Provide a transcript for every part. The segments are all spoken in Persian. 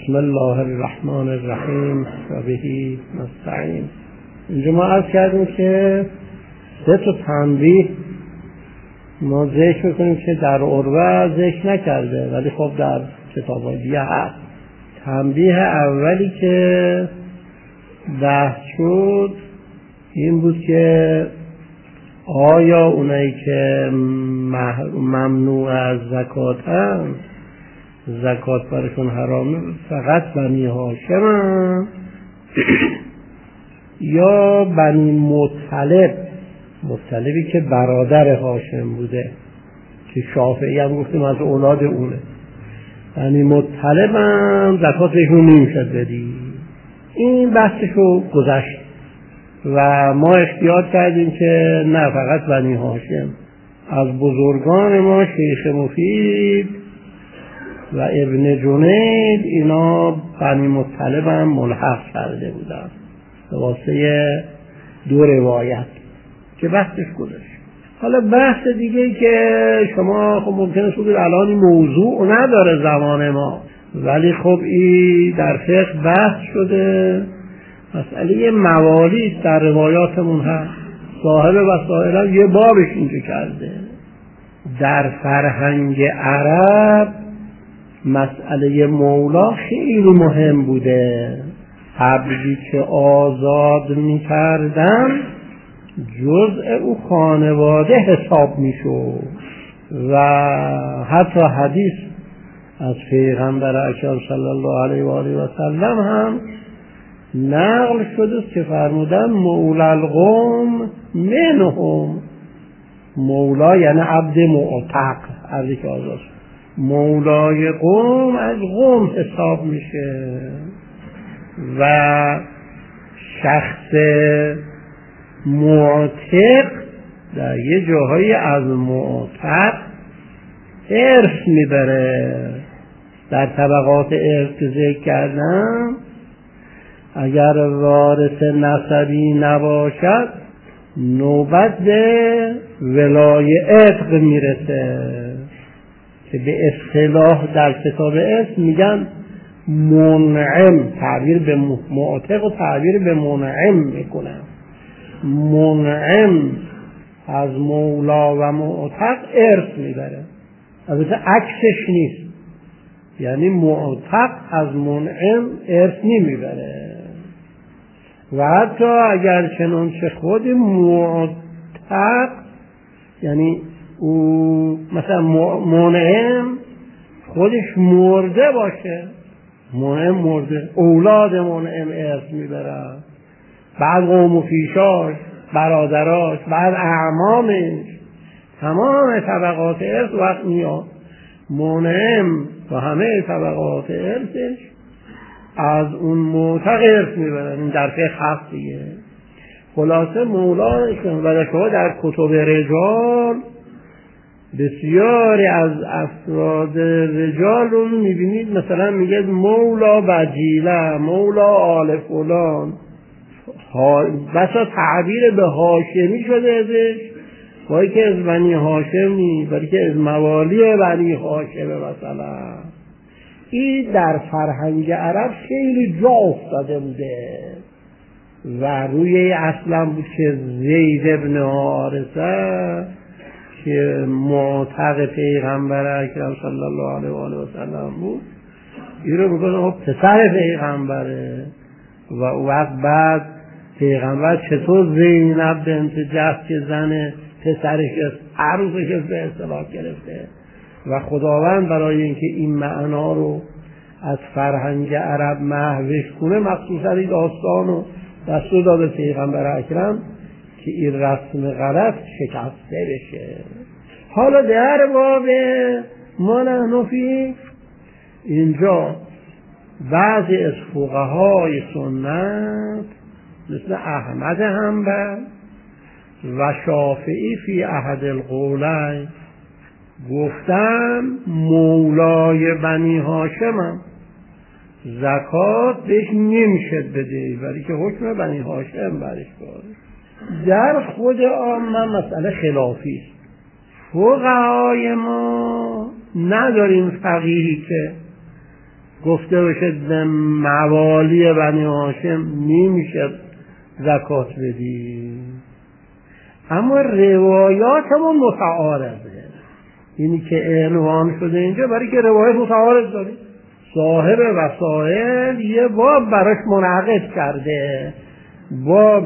بسم الله الرحمن الرحیم و بهی نستعین. اینجا ما عرض کردیم که 3 تنبیه ما ذکر میکنیم که در عروة ذکر نکرده ولی خب در کتاب‌های دیگه هست. تنبیه اولی که بحث شد این بود که آیا اونایی که ممنوع از زکاتن زکات برشون حرامه فقط بنی هاشم یا بنی مطلبی که برادر هاشم بوده که شافعی هم گفتیم از اولاد اونه. بنی مطلب هم زکات بهشون نمیشد بدی. این بحثشو گذشت و ما اختیار کردیم که نه فقط بنی هاشم. از بزرگان ما شیخ مفید و ابن جنید اینا بنی مطلب هم ملحق کرده بودن به واسطه 2 روایت که بحثش گذشت. حالا بحث دیگه که شما خب ممکنه بگید الان این موضوع نداره زمان ما، ولی خب این در فقه بحث شده. مسئله موالید در روایاتمون هست. صاحب وسائل هم یه بابش اینجا کرده. در فرهنگ عرب مسئله مولا خیلی مهم بوده. عبدی که آزاد می‌کردن جزء او خانواده حساب میشد و حتی حدیث از پیغمبر اکرم صلی الله علیه و آله و سلم هم نقل شده که فرمودن مولا القوم منهم. مولا یعنی عبد معتق، عبدی که آزاد شد. مولای قوم از قوم حساب میشه و شخص معتق در یه جاهایی از معتق ارث میبره. در طبقات ارث که ذکر کردم اگر وارث نسبی نباشد نوبت به ولای عتق میرسه که به اصطلاح در کتاب ارث میگن منعم. تعبیر به معتق و تعبیر به منعم میکنن. منعم از مولا و معتق ارث میبره. البته عکسش نیست، یعنی معتق از منعم ارث نمیبره و حتی اگر چنانچه خود معتق یعنی او مثلا منعم خودش مرده باشه، منعم مرده، اولاد منعم ارث میبرن، بعد قوم و پیشاش، برادراش، بعد اعمامش، تمام طبقات ارث وقت میاد منعم و همه طبقات ارثش از اون معتق ارث میبرن. این در فقه هست دیگه. خلاصه مولا و شما در کتب رجال بسیاری از افراد رجال رو میبینید مثلا میگه مولا بجیله، مولا آل فلان، بسا تعبیر به هاشمی شده ازش، وای که از بنی هاشم نیست ولی که از موالی بنی هاشمه. مثلا این در فرهنگ عرب خیلی جا افتاده بوده و روی اصلا بود که زید ابن حارثه که معتق پیغمبر اکرم صلی الله علیه و آله و سلم بود، این رو میگن پسر پیغمبره و وقت بعد پیغمبر چطور زینب بنت جحش که زن پسرش عروسش به اصطلاح گرفته و خداوند برای اینکه این معنا رو از فرهنگ عرب محوش کنه مخصوصا این داستان رو دستور داده پیغمبر اکرم که این رسم غلط شکسته بشه. حالا در باب ما نحن فی اینجا بعضی از فقهای سنت مثل احمد حنبل و شافعی فی احد القولین گفتن مولای بنی هاشم زکات بهش نمیشه بده ولی که حکم بنی هاشم برش داره. در خود عامه مسئله خلافی است. فقهای ما نداریم فقیهی که گفته بشه به موالی بنی هاشم نمیشه زکات بدی. اما روایاتمون متعارضه، اینی که عنوان شده اینجا برای که روایت متعارض داریم. صاحب وسائل یه باب براش منعقد کرده، باب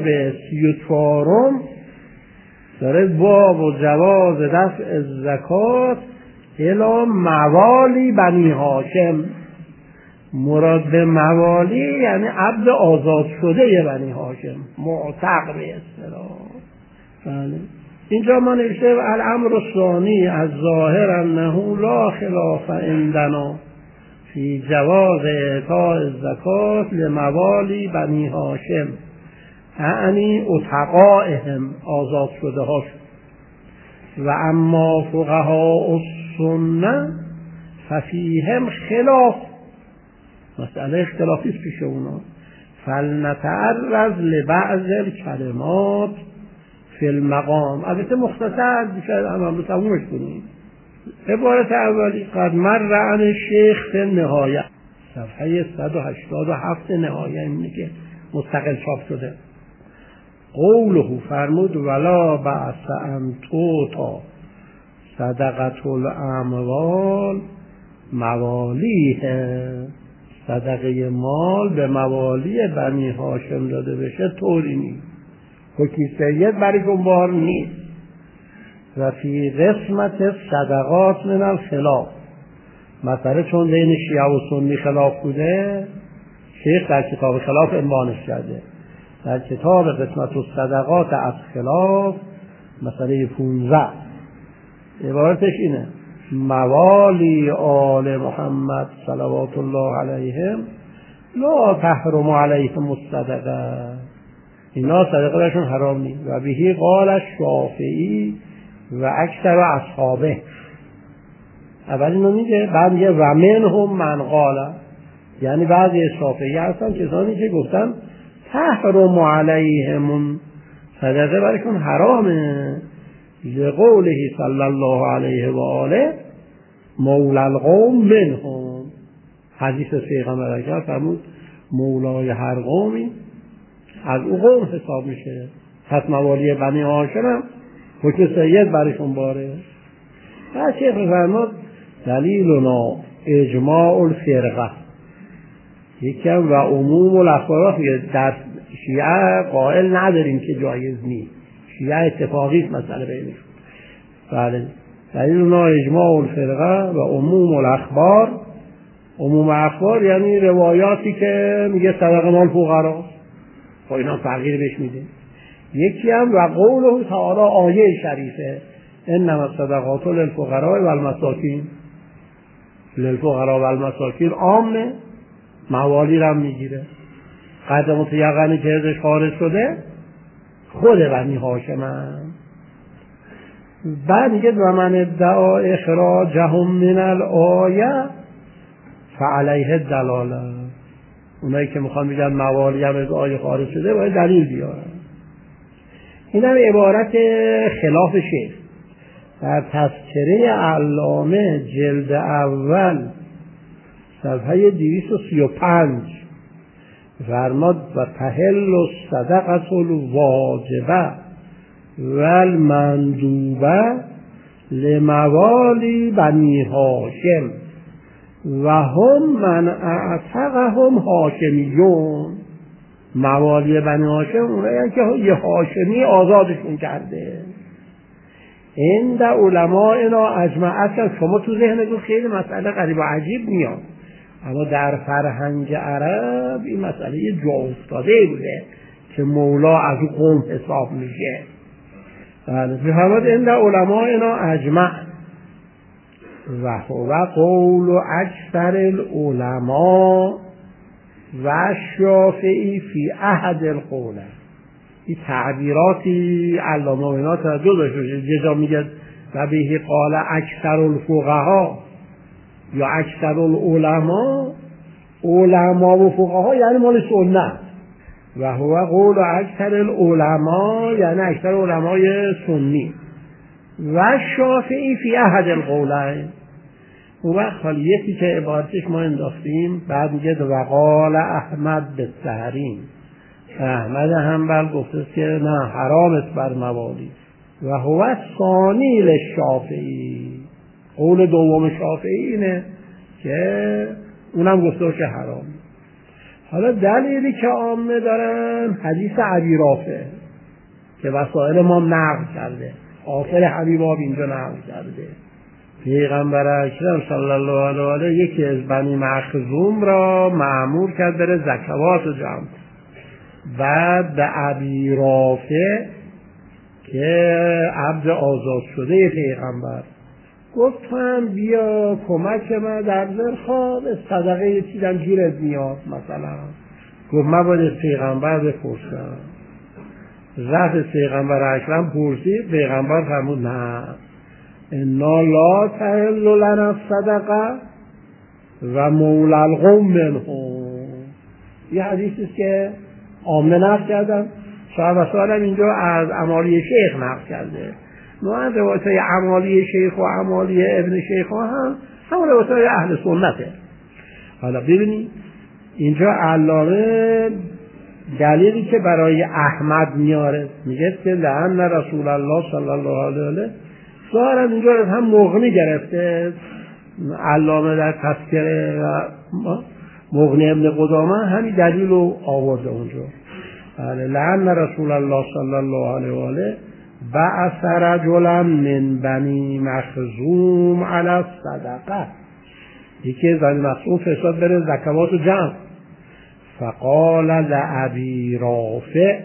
34 داره باب و جواز دفع زکات الی موالی بنی هاشم. مراد به موالی یعنی عبد آزاد شده بنی هاشم، معتق به اصطلاح. بله. اینجا ما نوشته الامر الثانی از ظاهر انه لا خلاف عندنا فی جواز اعطاء الزکات لموالی بنی هاشم، یعنی اتقائهم، آزاد شده هاشون. و اما فقهاء السنه ففیهم خلاف، مسئله اختلافی است پیش اونا. فلنتعرض لبعض الکلمات فی المقام. البته مختصر بیشتر امام رو تمومش کنیم. عبارت اولی قد مر عن الشیخ فی النهایه، صفحه 187 نهایه، اینه که مستقل چاپ شده. قوله فرمود ولا بأس ان توتا صدقة الاموال موالیه، صدقه مال به موالی بنی هاشم داده بشه طوری نیست، حکمی سید برای جنبار نیست. و فی قسمت صدقات من الخلاف، مثلا چون بین شیعه و سنی خلاف بوده، شیخ در کتاب خلاف عنوانش کرده. در کتاب قسمت الصدقات از خلاف مسئله 15 عبارتش اینه: موالی آل محمد صلوات الله علیهم لا تحرم علیهم الصدقه، اینا صدقه برشون حرام نیست. و بهی قال الشافعی و اکثر اصحابه. اول اینو میگه، بعد میگه و منهم من قال، یعنی بعضی شافعی هستن کسانی که گفتن تحرم علیهم صدقه برشون حرامه، لقوله صلی الله علیه و آله مولا القوم منهم، حدیث پیغمبر اکرم فرمود مولای هر قومی از او قوم حساب میشه. پس موالی بنی هاشم هم حکم سید برشون باره. و شیخ فرمود دلیلنا اجماع الفرقه، یکی هم و عموم الاخبارات. در شیعه قائل نداریم که جایز نیست، شیعه اتفاقی است مسئله بینشون. بله، دلیلنا اجماع الفرقه و عموم الاخبار. عموم اخبار یعنی روایاتی که میگه صدقه مال فقرا، خب اینا تغییر بهش میده. یکی هم و قوله تعالی، آیه شریفه انما الصدقات للفقراء والمساکین. للفقراء والمساکین عامه، موالی رو میگیره. قدر متیقنی که ازش خارج شده خود بنی هاشم هم. بعد میگه و من ادعا اخراجهم من الآیه فعلیه الدلاله، اونایی که میخوان میگن موالی هم از آیه خارج شده باید دلیل بیارن. این هم عبارت خلاف شیخ. در تذکره علامه جلد اول صفحه 235 فرماد و تحل الصدقه الواجبه و المندوبه لموالی بنی هاشم و هم من اعتقهم هاشمیون. موالی بنی هاشم اونایی که یه هاشمی آزادشون کرده. این در علماینا اجمعت. شما تو ذهنتون خیلی مسئله غریب و عجیب میاد، اما در فرهنگ عرب این مسئله یه جا افتاده بوده که مولا از اون قوم حساب میشه. بفرماد این در علماینا اجمع و هو قول اکثر العلماء و شافعی فی احد القوله. این تعبیراتی علامه و اینا تعدد داشته. یه جا میگه و بهی قال اکثر الفقها یا اکثر العلماء، علما و فقها یعنی مال سنت. و هو قول اکثر العلماء یعنی اکثر علمای سنی و شافعی فی احد القولین. اون وقت حالا یکی که عبارتش ما انداختیم، بعد میگه وقال احمد به سهرین، احمد حنبل گفته که نه حرام است بر موالی و هو ثانی للشافعی، قول دوم شافعی اینه که اونم گفته که حرام. حالا دلیلی که عامه دارن حدیث ابی رافع که وسائل ما نقل کرده، آخر حبیب آب اینجا نقل کرده، پیغمبر اکرم صلی الله علیه و آله یکی از بنی مخزوم را مأمور کرد بره زکوات رو جمع. بعد به ابی رافع که عبد آزاد شده پیغمبر گفتم بیا کمک من در ذرخواب صدقه یه چیزم گیرت میاد مثلا. گفت من باید پیغمبر بپرسم. رفت پیغمبر اکرم پرسید، پیغمبر فرمود نه انا لا تحل لنا الصدقه و مولی القوم منهم. یه حدیثی است که عامه نقل کردن، صاحب وسائل اینجا از امالی شیخ نقل کرده. نوع روایت‌های امالی شیخ و امالی ابن شیخ هم همون روایت‌های اهل سنته. حالا ببینید اینجا علامه دلیلی که برای احمد میاره میگه که لعن رسول الله صلی الله علیه و آله، ظاهرا اینجا هم مغنی گرفته علامه در تذکره مغنی ابن قدامه همین دلیل رو آورده اونجا. لعن رسول الله صلی الله علیه و آله بعث رجلا من بنی مخزوم علی الصدقه، یکی از بنی مخزوم فرستاد بره زکوات و جمع. فقال لابی رافع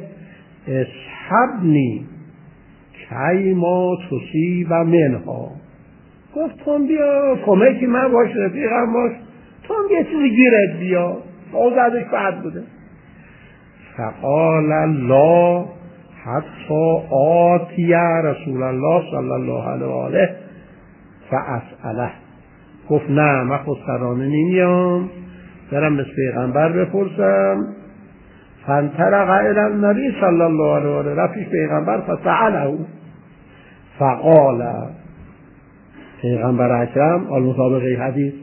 اصحبنی کی ما تصیب منها. گفت تو بیا کمکی من باش، رفیقم باش، تو یه چیزی گیرت بیا. اوضاعش بد بوده. فقال لا حتی آتی رسول الله صلی الله علیه و آله فاسأله. گفت نه من خودسرانه نمیام، برم به پیغمبر بپرسم. فانطلق الی النبی صلی الله علیه و آله، رفت پیغمبر فسأله. فقال پیغمبر اکرم آل مطابق حدیث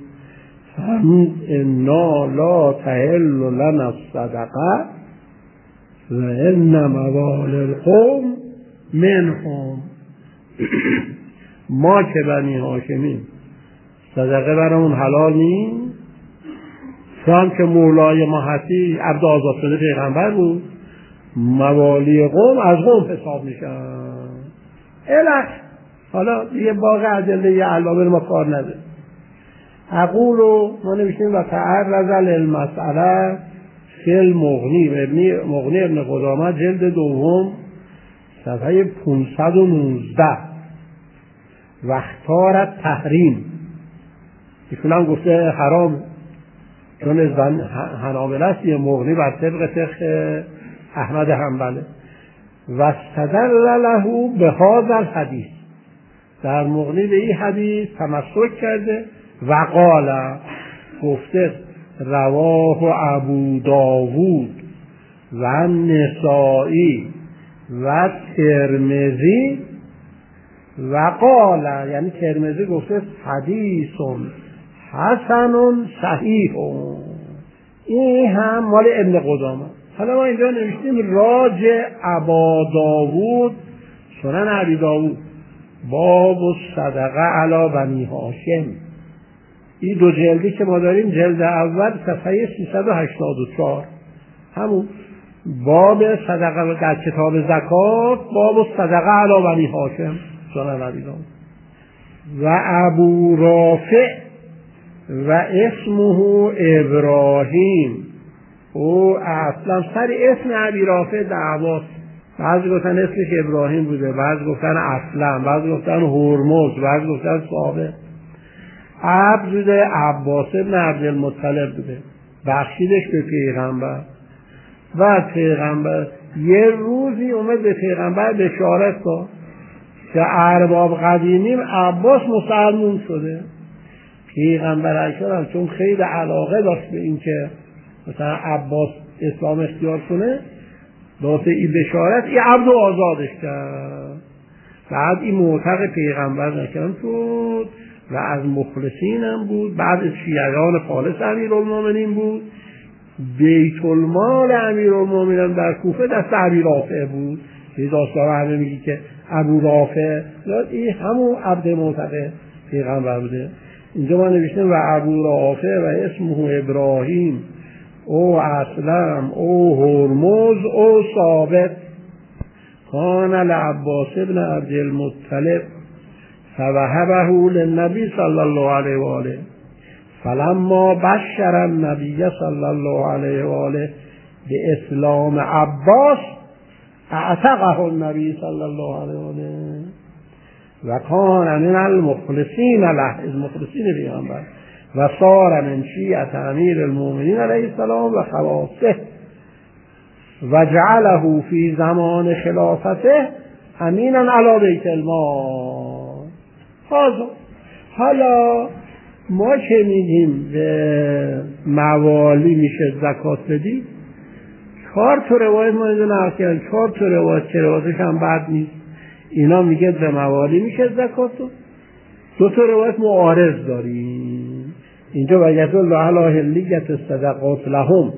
انا لا تحل لنا الصدقه و ان موال القوم منهم. ما که بنی هاشمیم صدقه برامون حلال نیست، تو هم که مولای ما هستی عبد آزاد شده پیغمبر بود، موالی قوم از قوم حساب میشن. الک حالا یه باقی ادله یه علامه ما کار نده. اقول رو ما نوشتیم و تعرض للمسئله فی المغنی مغنی ابن قدامه جلد دوم صفحه 519 و اختار تحریم. ایشون هم گفته حرام چون از حنابلة است، یه مغنی بر طبق فقه احمد حنبله. و استدل له به هذا الحدیث، در مغنی به این حدیث تمسک کرده. و قال گفته رواه ابو داوود و نسائی و ترمذی و قال، یعنی ترمذی گفته حدیث حسن صحیح. این هم مال ابن قدامه. حالا ما اینجا نوشتیم راجع ابا داوود سنن ابی داوود باب الصدقه علی بنی هاشم. این دو جلدی که ما داریم، جلد اول صفحه 384 همون باب صدقه در کتاب زکات، باب الصدقه علی بنی هاشم سنن ابی داوود. و ابو رافع و اسمه ابراهیم، او اصلا سر اسم ابی رافع دعواست. بعضی گفتن اسمش ابراهیم بوده، بعضی گفتن اصلا، بعضی گفتن هرمز، بعضی گفتن صابه. عبد بوده، عباس ابن عبدالمطلب بوده، بخشیدش به پیغمبر. و پیغمبر یه روزی اومد به پیغمبر بشارت داد که ارباب قدیمیم عباس مسلمون شده. پیغمبر اکرم چون خیلی علاقه داشت به این که مثلا عباس اسلام اختیار کنه، واسه این بشارت این عبد آزادش کرد. بعد این معتق پیغمبر نکرم شد و از مخلصین هم بود. بعد از شیعیان خالص امیرالمومنین بود. بیت المال امیرالمومنین در کوفه دست ابی رافع بود. این داستان همه میگی که ابو رافع این همون عبد معتق پیغمبر بوده. اینجا ما نوشتیم و ابو رافع و اسمه ابراهیم او اسلم او هرمز او ثابت کان لعباس ابن عبدالمطلب فوهبه للنبی صلی الله علیه و آله فلما بشر النبی صلی الله علیه و آله باسلام عباس اعتقه النبی صلی الله علیه و آله و کان من المخلصین له المخلصین پیغمبر و صار من شیعة امیر المؤمنین علیه السلام و خواصه و جعله فی زمان خلافته امینا علی بیت المال. حالا ما که میگیم به موالی میشه زکات بدی، 4 تا روایت ما اینجا نقل کردیم، 4 تا روایت که روایتش هم بد نیست، اینا میگه به موالی میشه زکات. 2 تا روایت معارض داریم اینجا و یدل علی حلیت الصدقات لهم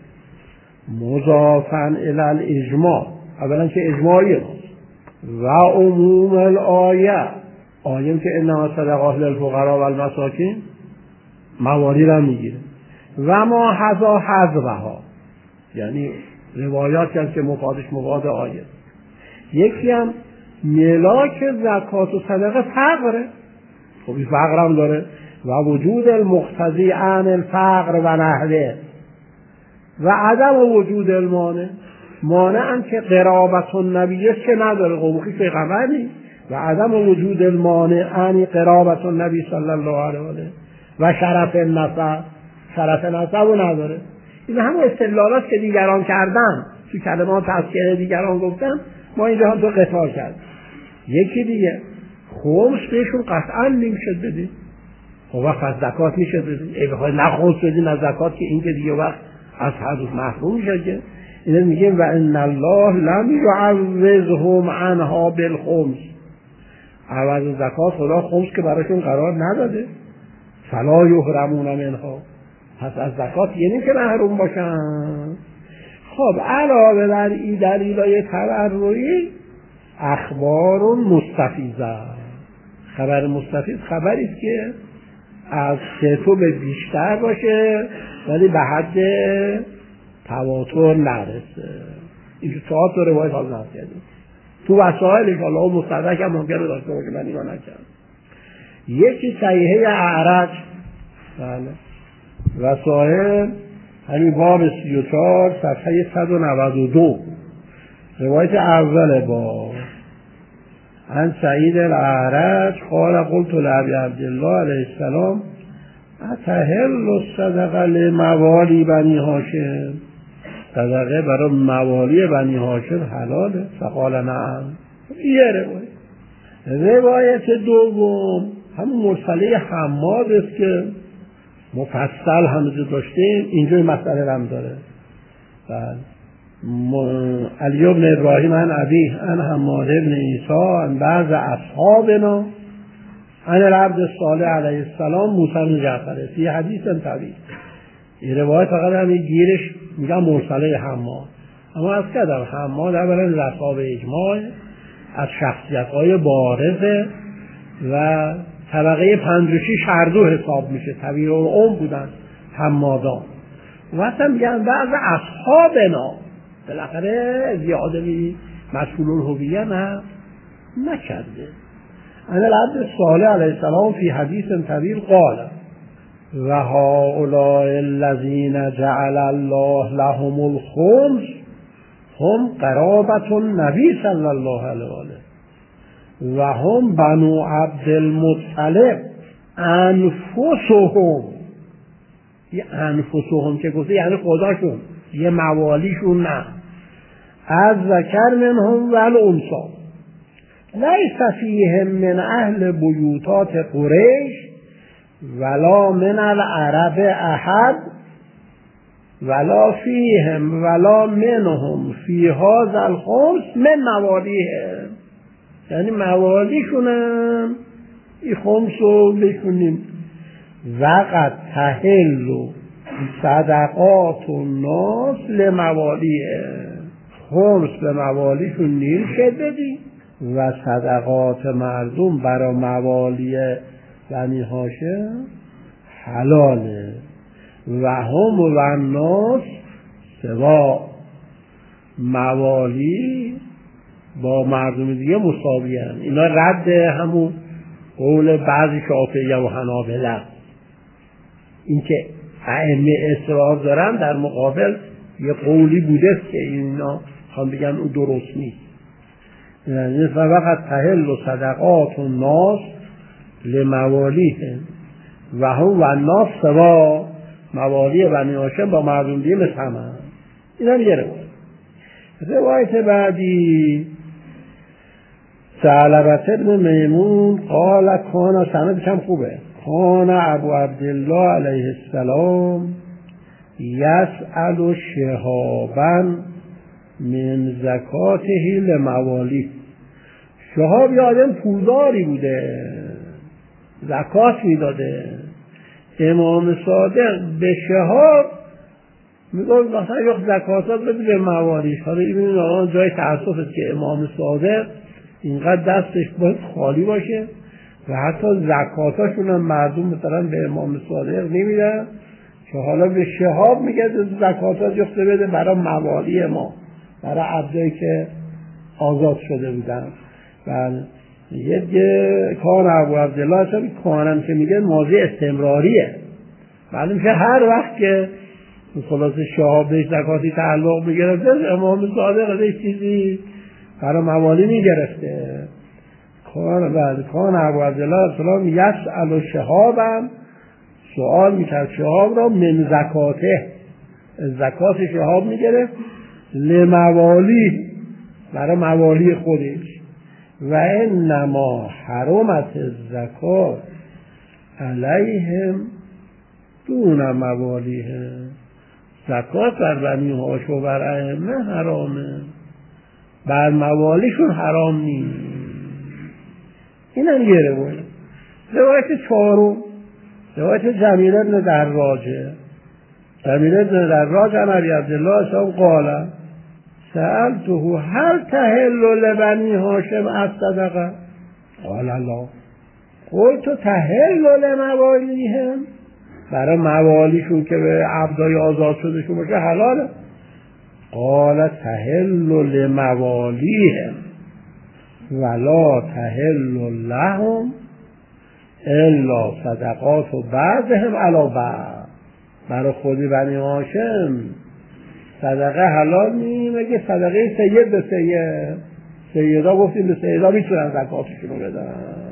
مضافا الی الاجماع. اولا که اجماعیه و عموم الآیه آیه که انما صدقات للفقراء و المساکین موالی را میگیره و ما حذا حذرها، یعنی روایات هست که مفادش مفاد آیه. یکی هم ملاک زکات و صدقه فقره، خب این فقر هم داره و وجود المقتضی عن الفقر و نحوه و عدم وجود المانع. مانع هم که قرابت النبی که نداره، قبوخی پیغمبر نیست و عدم وجود المانع عنی قرابت النبی صلی الله علیه و آله و شرف النسب، شرف نسب رو نداره. این همه استدلالات که دیگران کردن تو کلمات تذکره دیگران گفتن، ما اینجا هم تو قطار کردیم. یکی دیگه خمس بهشون قطعا نمیشد بدید، خب وقت از زکات میشد بدید، ای بخواهید نه خمس بدید نه زکات که این که دیگه وقت از حدود محروم شد. که اینه میگیم و ان الله لم یعوضهم عنها بالخمس، عوض زکات خدا خمس که براشون قرار نداده، فلا یحرمون منها، پس از زکات یعنی که محروم باشن. خب علاوه بر این دلیلای تبرعی اخبار مستفیضه، خبر مستفیض خبری است که از تو به بیشتر باشه ولی به حد تواتر نرسه. اینجور 4 تا روایت حال نقل کردیم تو وسائل الله مستدرک هم ممکنه داشته باشه، من اینا نکردم. یکی صحیحه اعرج، بله، وسائل همین باب 34 صفحه 192 روایت اول باب عن سعید الاعرج قال قلت لابی عبدالله علیه السلام اتحل الصدقه لموالی بنی هاشم، صدقه برای موالی بنی هاشم حلاله؟ فقال نعم. یه روایت دوم همون مرسله حماد است که مفصل همزه داشتیم، اینجا مسئله هم داره. علی بن ابراهیم عن ابیه عن حماد بن عیسی عن بعض اصحابنا عن العبد الصالح علیه السلام موسی بن جعفر فی حدیث طویل. این روایت فقط همین گیرش میگم مرسله حماد، اما از کدر حماد اولا رساب اجماع از شخصیت‌های بارزه و طبقه 5 و 6 هر دو حساب میشه، طویل العمر بودن حمادان. و اصلا میگن بعض اصحابنا، بالاخره زیاده مسئول الهویه نکرده. ان العبد الصالح علیه السلام فی حدیث طویل قال و هؤلاء الذین جعل الله لهم الخمس هم قرابة النبی صلی الله علیه و آله و هم بنو عبدالمطلب انفسهم. یه انفسهم که گفته یعنی خداشون، یه موالیشون نه. از ذکر منهم و الانثی لیس فیهم من اهل بیوتات قریش ولا من العرب احد ولا فیهم ولا منهم فی هذا الخمس من موالیهم، یعنی موالیشونم این خمس رو بشونیم وقت تحل و صدقات و ناس لموالیه، خمس به موالیشون نیل بدی و صدقات مردم برای موالی بنی هاشم حلاله و هم و ناس سوا، موالی با مردم دیگه مساوی هستند. اینا رد همون قول بعضی شافعیه و حنابلة، این که ائمه اصرار دارن در مقابل یه قولی بوده که اینا خواهم بگن اون درست نیست. یعنی فقط تحل و صدقات و ناس لموالیهم و هم و ناس سوا، موالی بنی هاشم با مردم دیگه مثل همه. این هم یه روایت بعدی ثعلبة بن میمون قال کان، سندش هم خوبه، کان ابو عبدالله علیه السلام یسأل شهابا من زکاته لموالی. شهاب یه آدم پولداری بوده، زکات میداده. امام صادق به شهاب میگفت مثلا یک زکاتات بده به موالیش. حالا این آقا جای تأسفه که امام صادق اینقدر دستش باید خالی باشه و حتی زکاتاشون هم مردم مثلا به امام صادق نمیدن، که حالا به شهاب میگه زکاتات یخته بده برای موالی ما، برای عبدایی که آزاد شده بودن. بله یه کار ابو عبدالله هستم، کارم که میگه ماضی استمراریه. بله میشه هر وقت که خلاصه شهاب بهش زکاتی تعلق میگرفته امام صادق ازش چیزی برای موالی میگرفته. کان ابو عبدالله السلام یسأل شهابم، سوال میکرد شهاب را من زکاته، زکات شهاب میگرفت لموالی، برای موالی خودش. و انما حرمت الزکات علیهم دون موالیهم، زکات بر بنی هاشم و بر ائمه حرامه، بر موالیشون حرام نیست. این هم یه روایت چهارم روایت جمیل بن دراجه. جمیل بن دراج عن ابی عبدالله صاحب قال سألته هل تحل لبنی هاشم الصدقه قال لا قلت تحل لموالیهم، برای موالیشون که به عبدای آزاد شدهشون باشه حلاله. قال تحل لموالیهم ولا تحل لهم الا صدقات و بعضهم علی بعض. برای خودی بنی هاشم صدقه حلال نی مگه صدقه سید به سید. سیدا گفتیم به سیدا میتونن زکاتشون رو بدن،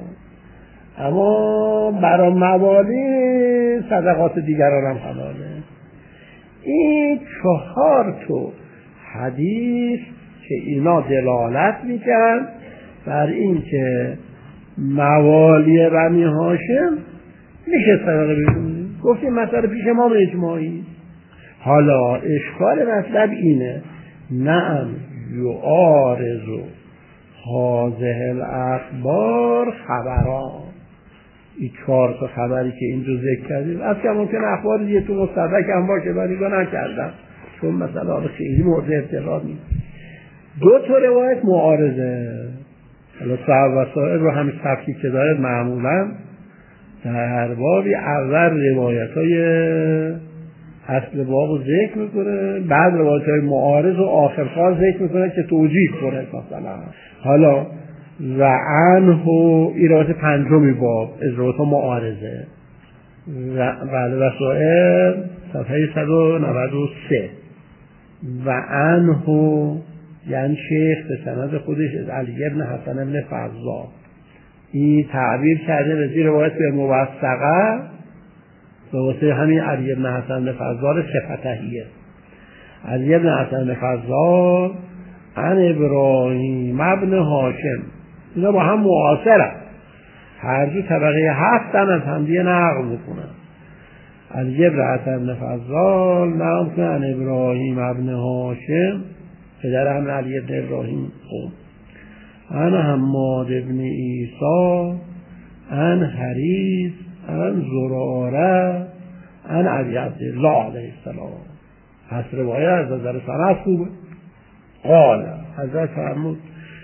اما برای موالی صدقات دیگران هم حلاله. این 4 حدیث که اینا دلالت میکن بر این که موالی بنی هاشم میشه صدقه بدونی. گفتیم مثلا پیش ما اجماعی. حالا اشکال مطلب اینه نعم یعارض هذه الاخبار خبران، این 4 خبری که اینجا ذکر کردیم از که ممکن اخبار دیگه تو مستدرک هم باشه ولی با نکردم چون مثلا خیلی مورد اعتراض نیست. 2 روایت معارضه. حالا صاحب وسائل رو همین صفحی که داره معمولا در بابی اول روایت‌های اصل باب ذکر میکنه، بعد روایت‌های معارض و آخر خال ذکر میکنه که توجیه کنه مثلا. حالا و عنه این روایت 5 باب از روایت معارضه و بعد وسائل صفحه 193 و عنه یعنی شیخ به سند خودش از علی ابن حسن ابن فضال این تعبیر کرده به زیر روایت به موثقه به واسه همین علی ابن حسن ابن فضال صفتهیه. علی ابن حسن ابن فضال عن ابراهیم ابن هاشم، اینا با هم معاصره، هر دو طبقه 7 از هم دیگه نقل میکنن. علی ابن حسن ابن فضال نقل کنه عن ابراهیم ابن هاشم پدر هم علی ابن ابراهیم عن حماد ابن عیسی عن حریث عن زراره عن ابی عبدالله علیه السلام. پس روایت از نظر سند خوبه. قال حضرت فرمود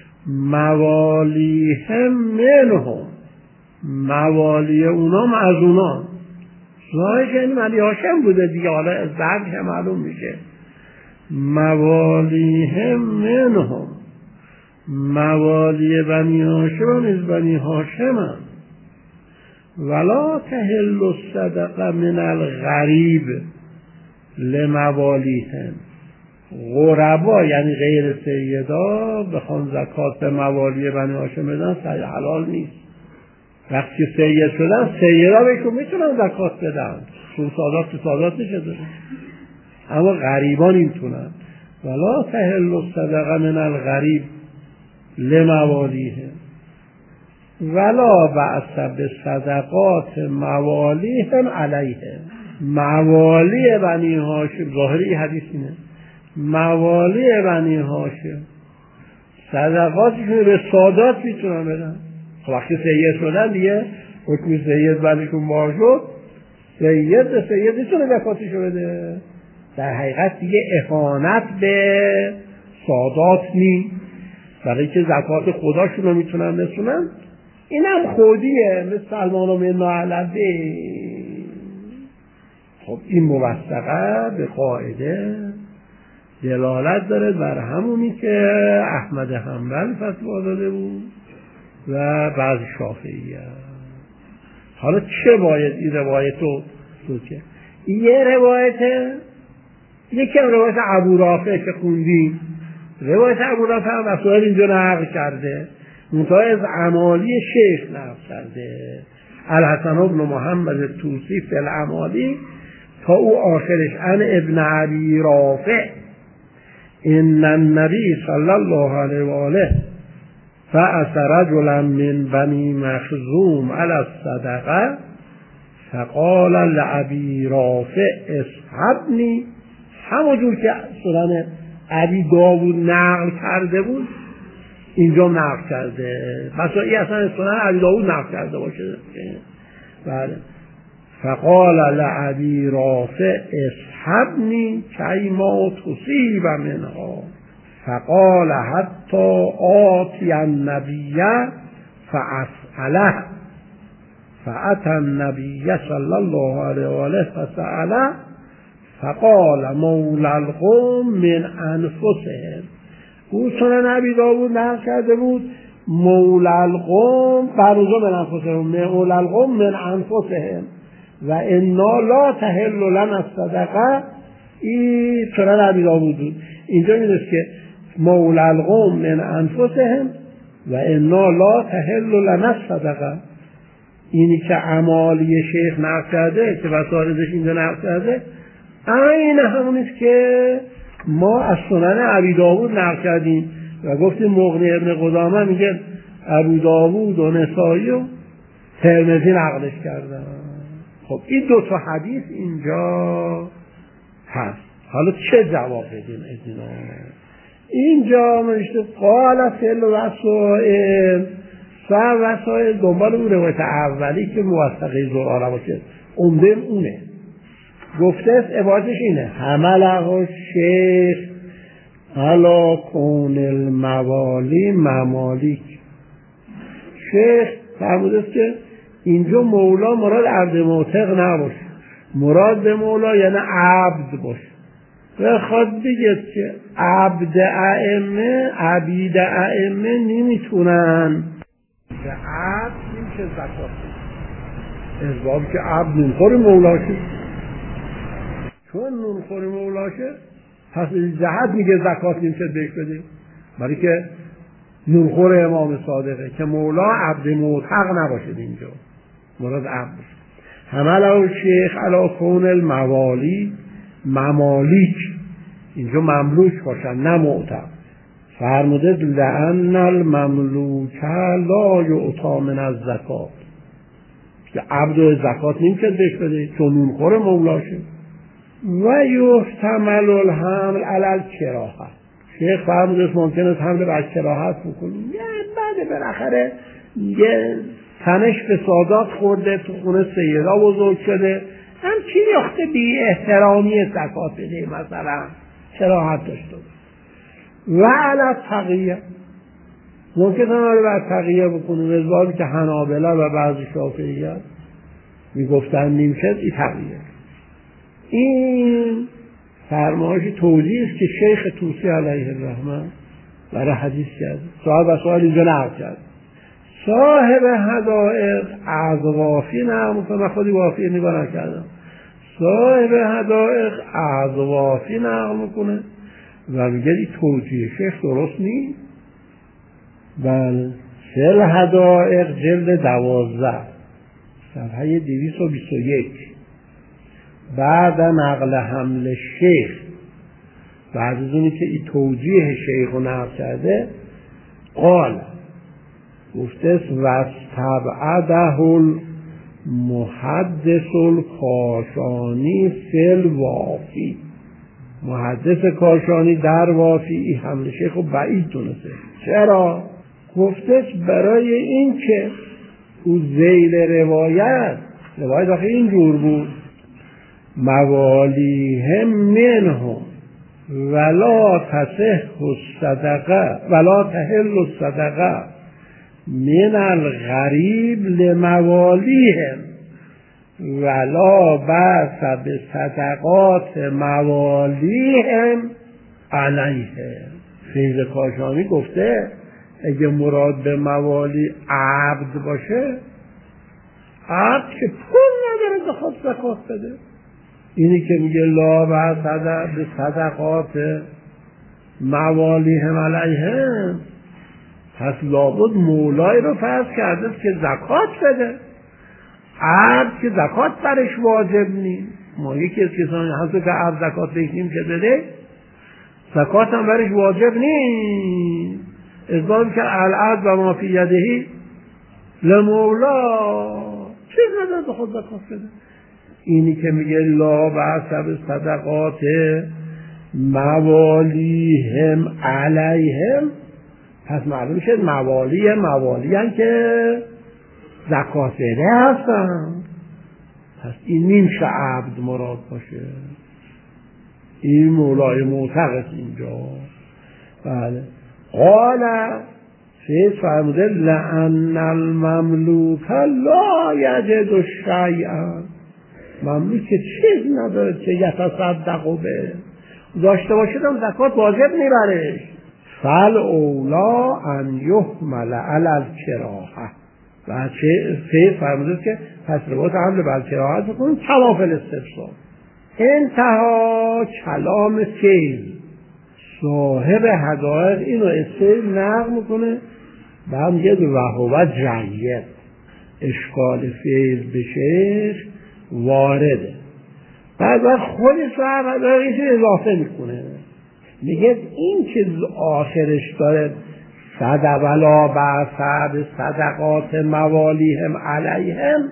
موالیهم منهم، موالی اونام از اونام. ظاهرش یعنی علی هاشم بوده دیگه، حالا از بعدش معلوم میشه. موالیهم منهم، موالی بنی هاشم از بنی هاشم هم. ولا تحل الصدقه من الغریب لموالیهم. غربا یعنی غیر سیدا بخوان زکات به موالی بنی هاشم بدن صحیح حلال نیست. وقتی سید شدن سیدا بهشون میتونن زکات بدن، چون سادات نشه داره. اما غریبان نمیتونن. ولا تحل الصدقه من الغریب لموالیهم ولا بأس بصدقات موالیهم علیهم. موالی بنی هاشم، ظاهری حدیث اینه، موالی بنی هاشم صدقاتشون به سادات میتونن بدن. وقتی سید شدن دیگه حکم سید بعدشون مار شد، سید به سید میتونه زکاتشو بده. در حقیقت دیگه اهانت به سادات نیست، برای که زکات خداشون رو میتونن بسونن. اینم خودیه، مثل سلمان و منا علبه. خب این موثقه به قاعده دلالت داره بر همونی که احمد حنبل فتوا داده بود و بعض شافعیه. حالا چه باید این روایت رو که یه روایته، یکی هم روایت ابو رافع که خوندیم، روایت ابو رافع هم مسائل اینجا نقل کرده، منتها از اعمالی شیخ نقل کرده، الحسن بن محمد طوسی فی الاعمالی تا او آخرش ان ابن ابی رافع ان النبی صلی الله علیه و آله فأس رجلا من بنی مخزوم علی الصدقه فقال لابی رافع اصحبنی. همونجور که سنن ابی داوود نقل کرده بود اینجا نقل کرده، مثلا این اصلا سنن ابی داوود نقل کرده باشه. بله. فقال لابی رافع اصحبنی کی ما تصیب منها فقال حتی آتی النبی فاسأله فأتى النبی صلی الله علیه و آله فسأله فقال مولی القوم من انفسهم. او سنن ابی داوود نقل کرده بود مولی القوم برزا من انفسهم، مولی القوم من انفسهم و انا لا تحل لنا الصدقه. این سنن ابی داوود بود. اینجا میگه که مولی القوم من انفسهم و انا لا تحل لنا الصدقه. اینی که اعمالی شیخ نقل کرده که وسائلش اینجا نقل کرده عین همونیست که ما از سنن ابی داوود نقل کردیم و گفتیم مغنی ابن قدامه میگه ابو داوود و نسائی و ترمذی نقلش کردن. خب این دو تا حدیث اینجا هست. حالا چه جواب بدیم از اینا؟ اینجا نوشته قال فل وسائل وسائل دنبال اون روایت اولی که موثقه زراره باشه، عمده اونه. گفته است عبارتش اینه حمله شیخ علا کون الموالی ممالیک. شیخ فرموده است که اینجا مولا مراد عبد معتق نباشه، مراد به مولا یعنی عبد باشه. بخواد بگه که عبد ائمه عبید ائمه نمیتونن که عبد نمیشه زکات بده، از باب که عبد نونخور مولاشه، چون نونخور مولاشه پس این جهت میگه زکات نمیشه بهش بده، برای که نونخور امام صادقه که مولا عبد مطلق نباشه. اینجا مراد عبد حمله شیخ علی کون الموالی ممالیک، اینجا مملوک باشن نه معتق. فرموده لأن المملوک لا یعطی من الزکات، که عبد زکات نمیشه بهش بده چون نونخور مولاشه. و یحتمل الحمل علی الکراهه. شیخ فرموده ممکن است حمل بر کراهت بکنیم، یه بعد بالاخره یه تنش به سادات خورده، تو خونه سیدا بزرگ شده، همچی یخته بی احترامی زکات بده مثلا، چرا حد داشته و علی تقیه ممکن همه بر تقیه بکنه، نظامی که حنابله و بعضی شافعیه میگفتن نیمشد ای تقیه. این فرمایش توضیح است که شیخ طوسی علیه الرحمه برای حدیث کرد. صاحب سوال اینجا نقل کرد. صاحب حدائق از وافی نقل کنه، من خودی وافی نگاه نکردم. صاحب حدائق از وافی نقل میکنه و میگه این توجیه شیخ درست نیست. بله فل حدائق جلد 12 صفحه 221 بعد نقل حمل شیخ، بعد از اونی که این توجیه شیخ رو نقل کرده، قال گفته واستبعده المحدث الکاشانی فل وافی، محدث کاشانی در وافی این حمل شیخ رو بعید دونسته. چرا؟ گفته برای این که او ذیل روایت آخه اینجور بود، موالیهم منهم ولا تصح الصدقه ولا تحل الصدقه من الغریب لموالیهم ولا بأس بصدقات موالیهم علیهم. فیض کاشانی گفته اگه مراد به موالی عبد باشه، عبد که پول نداره بخواد زکات بده، اینی که میگه لا بأس بصدقات موالیهم علیهم، پس لابد مولای رو فرض کرده که زکات بده. عبد که زکات برش واجب نیست. ما یکی از کسانی هستو که عبد زکات بگیم که بده، زکات هم برش واجب نیست. ازدام که العبد و ما فی یدهی لمولا، چیز نداره به خود زکات بده. اینی که میگه لا بأس بصدقات موالیهم علیهم، پس معلوم شد موالی هن که زکات بده هستن. پس این نمیشه عبد مراد باشه، این مولای معتقد اینجا. بله قال فیض فرموده لأن المملوک لا یجد شیئا، مملوک که چیز نداره که یتصدق به داشته باشد هم زکات واجب نیبرش. فل اولا ان یحمل علی الکراهه، و فیض فرموده که پس روایت حمل بر کراهت بکنیم کلام الاستفسار. انتها کلام فیض. صاحب حدائق اینو استیل نقل میکنه و هم یه وهو جید، اشکال فیض به شیخ وارده. بعد خود صاحب حدائق ایشون اضافه میکنه، میگه این که آخرش داره صدق ولا بأس بصدقات موالیهم علیهم،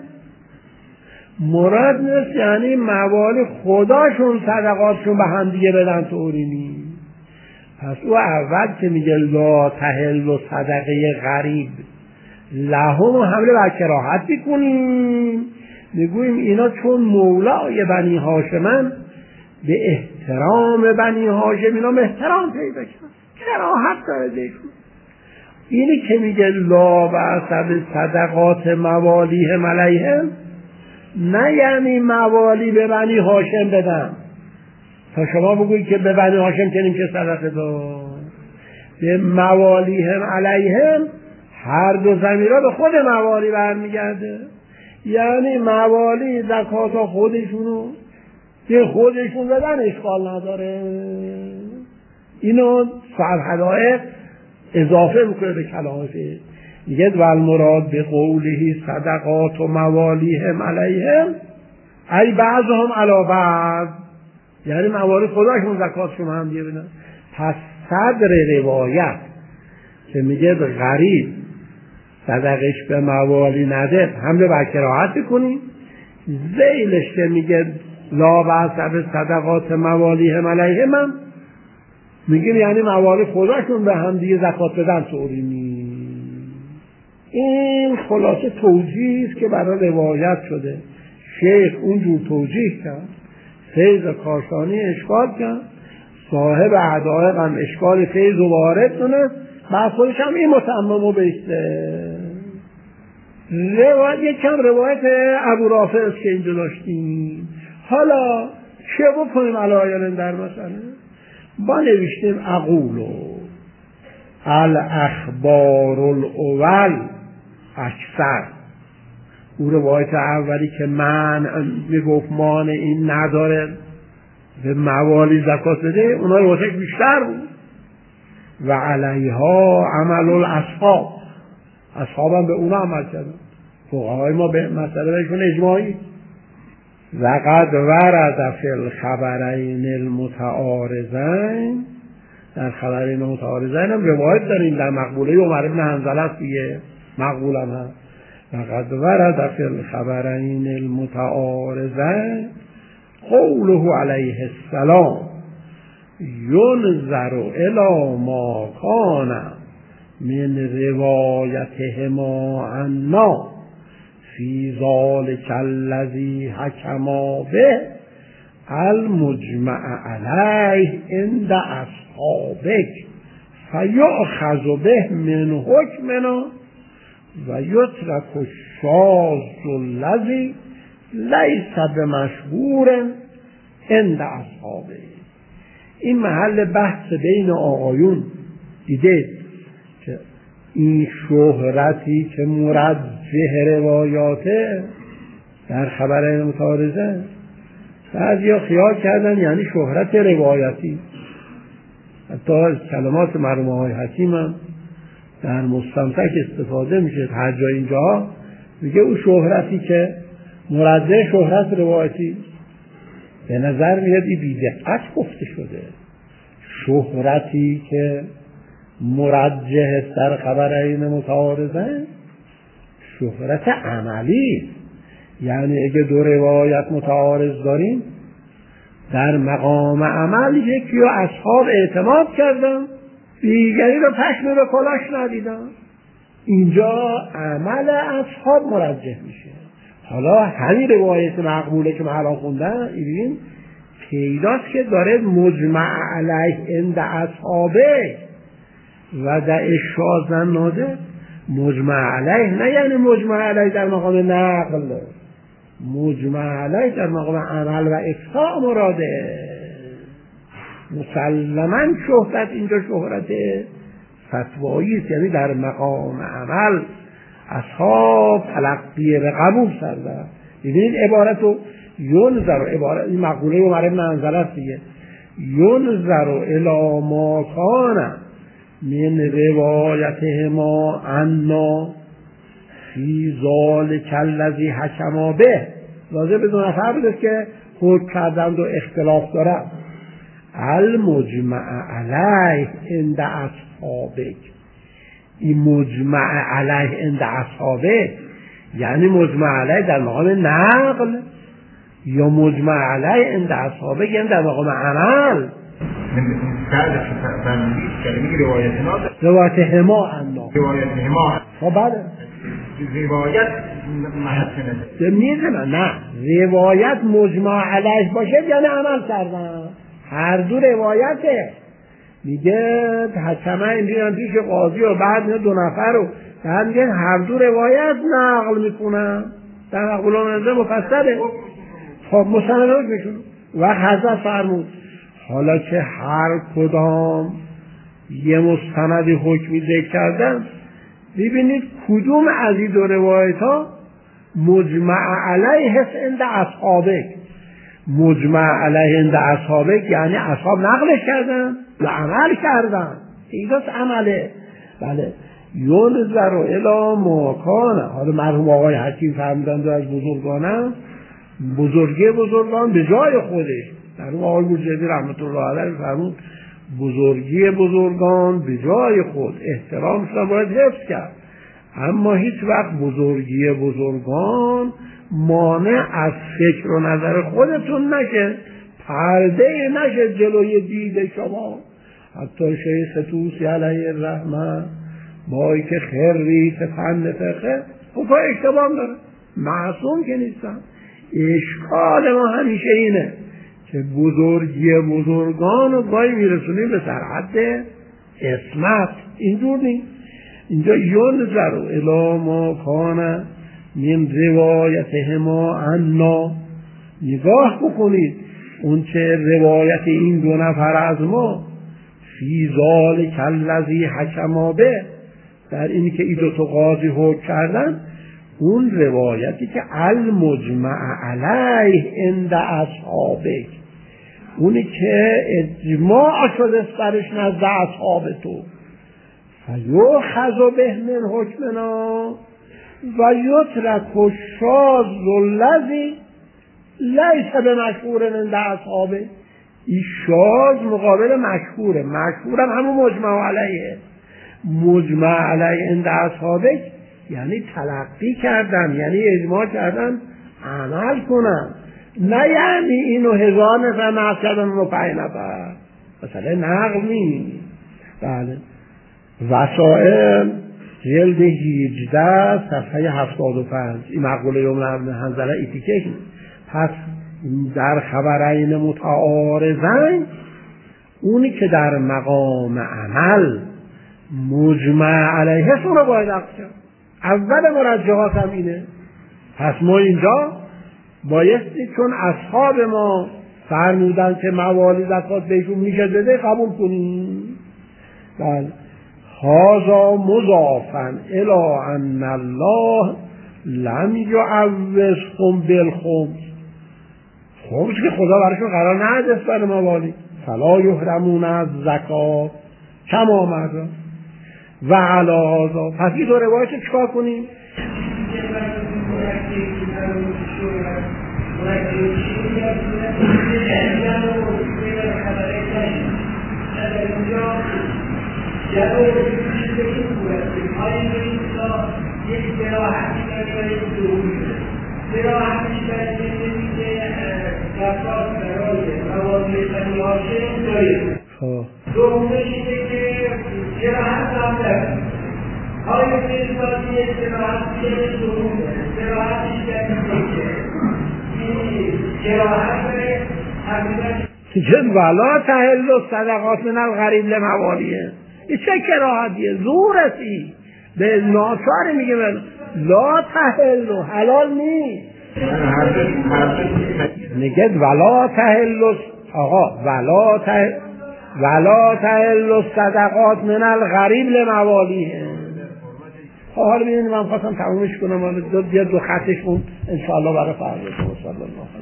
مراد نیست یعنی موالی خداشون صدقاتشون به هم دیگه بدن، طوری نیست. پس او اول که میگه لا تحل و صدقه غریب لهم و حمله بر کراهت میکنیم، میگویم اینا چون مولای بنی هاشمن به احترام بنی هاشم اینا احترام پیدا کرد، کراهت داره دیشون. اینی که میگه لا بأس بصدقات موالیهم علیهم، نه یعنی موالی به بنی هاشم بدن تا شما بگویید که به بنی هاشم کنیم که صدقه داد. به موالیهم علیهم هر دو ضمیرها به خود موالی برمیگرده، یعنی موالی زکات خودشونو به خودشون بدن اشکال نداره. اینو صاحب حدائق اضافه میکنه به کلامه، میگه والمراد به قوله صدقات و موالیهم علیهم ای بعضهم علی بعض، یعنی موالی خداشون زکاتشون هم دیگه بدن. پس صدر روایت که میگه غریب صدقش به موالی نده حمله بر کراهت کنیم، ذیلش که میگه لا بأس بصدقات موالیهم علیهم هم میگه یعنی موالی خداشون به هم دیگه زکات بدن، طوری نیست. این خلاصه توجیه است که برای روایت شده. شیخ اونجور توجیه کرد، فیض کاشانی اشکال کرد، صاحب عدائق هم اشکال فیض و وارد دونست، بعد خودش هم این متمم و بیسته. یک کم روایت ابو رافع است که اینجا داشتیم. حالا چه بکنیم علایان در مسئله؟ با نوشتیم اقولو الاخبار الاول اکثر. او روایت اولی که من میگفت مان این نداره به موالی زکات بده، اونها روایت بیشتر بود. و علیها عمل الاصحاب، اصحاب هم به اونا عمل کردن. فقهای ما به مسئله بهشون اجماعی. وقد ورد فی الخبرین المتعارضین، در خبرین متعارضین هم روایت داریم در مقبوله عمر بن حنظله است دیگه، مقبول هم هست. وقد ورد فی الخبرین المتعارضین قوله علیه السلام ینظر الی ما کان من روایتهما عنا فی ذلک الذی حکما به المجمع علیه عند اصحابک فیؤخذ به من حکمنا و یترک الشاذ الذی لیس بمشهور عند اصحابه. این محل بحث بین آقایون دیده که این شهرتی که مرجح روایاته در خبر متعارضه، بعضیا خیال کردن یعنی شهرت روایتی. حتی از کلمات مرحوم آقای حکیم هم در مستمسک استفاده میشه. هر جا اینجا میگه اون شهرتی که مرجح شهرت روایتی، به نظر میاد این بی‌دقت گفته شده. شهرتی که مرجح در خبرین متعارضه شهرت عملی، یعنی اگه دو روایت متعارض داریم در مقام عمل یکی رو اصحاب اعتماد کردن، دیگری رو پشم به کلاش ندیدن، اینجا عمل اصحاب مرجح میشه. حالا همین روایت مقبوله که ما الان خوندن این پیداست که داره مجمع علیه عند اصحابه و در اشاذ ناده مجمع علیه، نه یعنی مجمع علیه در مقام نقل، مجمع علیه در مقام عمل و اقطاع مراده. مسلماً شهرت اینجا شهرت فتوایی است، یعنی در مقام عمل اصحاب تلقی به قبول کردن. ببینید عبارتو ینظر، عبارت این مقوله عمر بن حنظله است دیگه، ینظر الی ما کان من روایتهما عنا فی ذلک الذی حکما به. لازم به دو نفر بوده که حکم کردند و اختلاف دارند. المجمع علیه عند اصحابک، این مجمع علیه عند اصحابه یعنی مجمع علیه در مقام نقل یا مجمع علیه عند اصحابه یعنی در مقام عمل. روایت هما عنا، روایت هما خب بله روایت محسنه، نه روایت مجمع علیه باشه یعنی عمل کردن. هر دو روایته. میگه حکمه این بیان پیش قاضی و بعد میگه دو نفر رو بعد میگه هر دو روایت نقل میکنن در مقبولان نظر مفصله. خب مستند میشون و حضرت فرمود حالا که هر کدام یه مستند حکمی ذکر کردن، ببینید کدوم از این دو روایت ها مجمع علیه عند اصحابه. مجمع علیه عند اصحابه یعنی اصحاب نقلش کردن و عمل کردن، ایجاز عمله. بله ینظر الی ما کان. حالا مرحوم آقای حکیم فرمودند از بزرگانم، بزرگی بزرگان به جای خودش. مرحوم آقای بوجردی رحمت الله علیه فرمود بزرگی بزرگان به جای خود، احترامش را باید حفظ کرد، اما هیچ وقت بزرگی بزرگان مانع از فکر و نظر خودتون نشه، پرده نشه جلوی دید شما. حتی شیخ طوسی علیه الرحمه بایی که خریت فن فقه خب اشتباه داره، معصوم که نیستن. اشکال ما همیشه اینه که بزرگی بزرگان رو گاهی میرسونیم به سرحد اسمت. اینجور نیست. اینجا ینظر الی ما کان من روایتهما عنا، نگاه بکنید اون چه روایت این دو نفر از ما فی ذالک الذی حکما به، در اینی که این دو تا قاضی حکم کردن، اون روایتی که المجمع علیه عند اصحابک، اونی که اجماع شده سرش نزد اصحاب تو، فیؤخذ به من حکمنا و یترک الشاذ الذی لیس بمشهور عند اصحابه. این شاذ مقابل مشهوره، مشهورم همون مجمع علیه. مجمع علیه عند اصحابه یعنی تلقی کردن، یعنی اجماع کردن عمل کنن، نه یعنی اینو 1000 نفر نقل کردن و 5 نفر، مثلا نقل نیست. بله. وسائل جلد 18 صفحه 75 این مقوله ابن حنظله ایتیکه. پس در خبرین متعارضین، اونی که در مقام عمل مجمع علیه رو باید عقل کرد. اول مرجحات هم اینه. پس ما اینجا بایستی چون اصحاب ما فرمودن که موالی زکات بهشون میشه بده قبول کنیم. بله. هذا مضافا الی ان الله لم یعوضهم بالخمس، خمس که خدا براشون قرار نده بر موالی، فلا یحرمون از زکات کما مر و علی هذا. پس این دو روایت چیکار کنیم؟ جد ولا تحل صدقات من الغریب لموالیه. این چه کراهتیه؟ زورتی به ناچاری میگه لا تحل، حلال نیست. نگه ولا تحل، آقا ولا تحل صدقات من الغریب لموالیه. حالا ببینید من خواستم تمومش کنم، دو خطش اون انشاءالله برای فردا. صلی الله